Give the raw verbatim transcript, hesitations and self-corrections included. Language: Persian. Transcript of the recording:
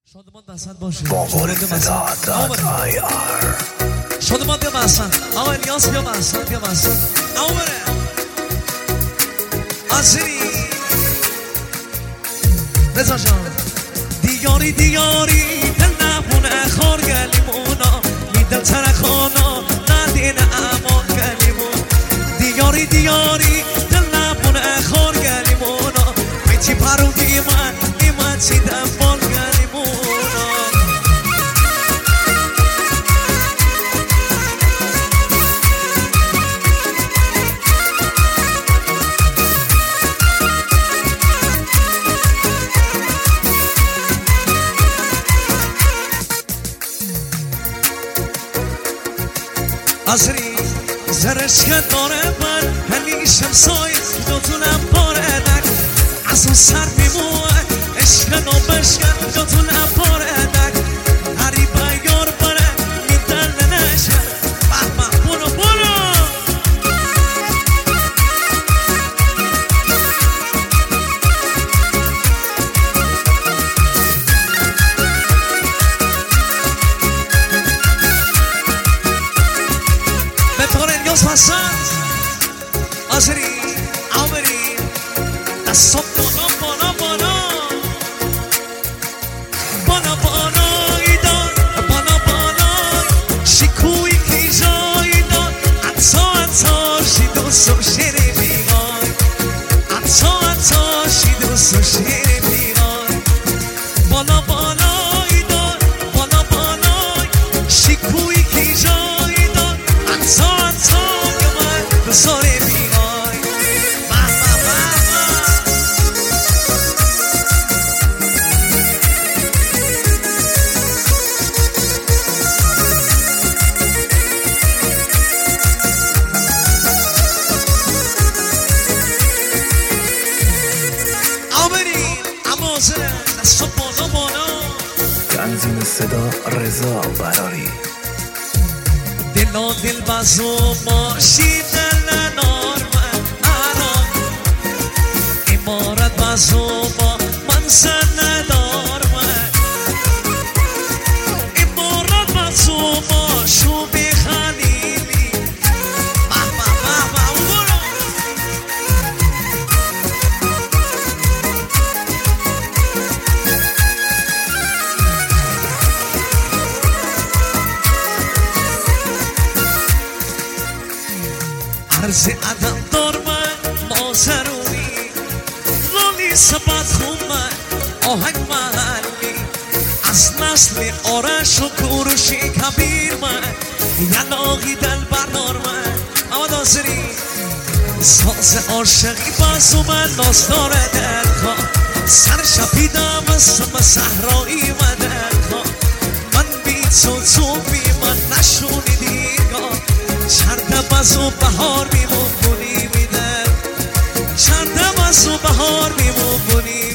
شادمان دستت باشه وارد مسند آی آر شادمان بیا مسند آقا الیاس بیا مسند بیا مسند اما بره آسری رضا جان دیاری دیاری دل نبونه خار گلیمونا میدل ترخانا ندین اما گلیمون دیاری دیاری دل نبونه خار گلیمونا میتی پرودی من ایمن چی دفال گلیمونا آسری زرش که داره من همیشم سای دوتونم پاره نک از اون سر میمونه عشق نوبشکن دوتونم پاره نک هری بیار بره میدن نشه بحمه بونو بونو پسند آسری آمری دستم بانا بانا بانا بانا بانا ایدان بانا بانا شکوی کی جای دان اتا اتا شیدو سو شیری بیگای اتا اتا شیدو سو شیری بیگای بانا بانا ایدان بانا بانا شکوی کی جای دان اتا اتا سوری بیگای بابا بابا آمرین اما زره دست بالا بالا تنظیم صدا رضا براری دل و دل بازو باشی دل نارمن الان امارت بازو با من سن دارمن امارت بازو با شوبی خلیلی بابا بابا برو عرض عدم دار من مازرونی لالی سبت خون من آهنگ محلی از نسل آرش و کوروشی کبیر من یلاقی دل بردار من اما دازری ساز عاشقی بازو من ناستار دل خواه سر شپیدم اسم صحرایی و دل خواه من بی تو تو بی من نشونی دیگاه چرده بازو بهار میمون بونی میدم چرده بازو بهار میمون بونی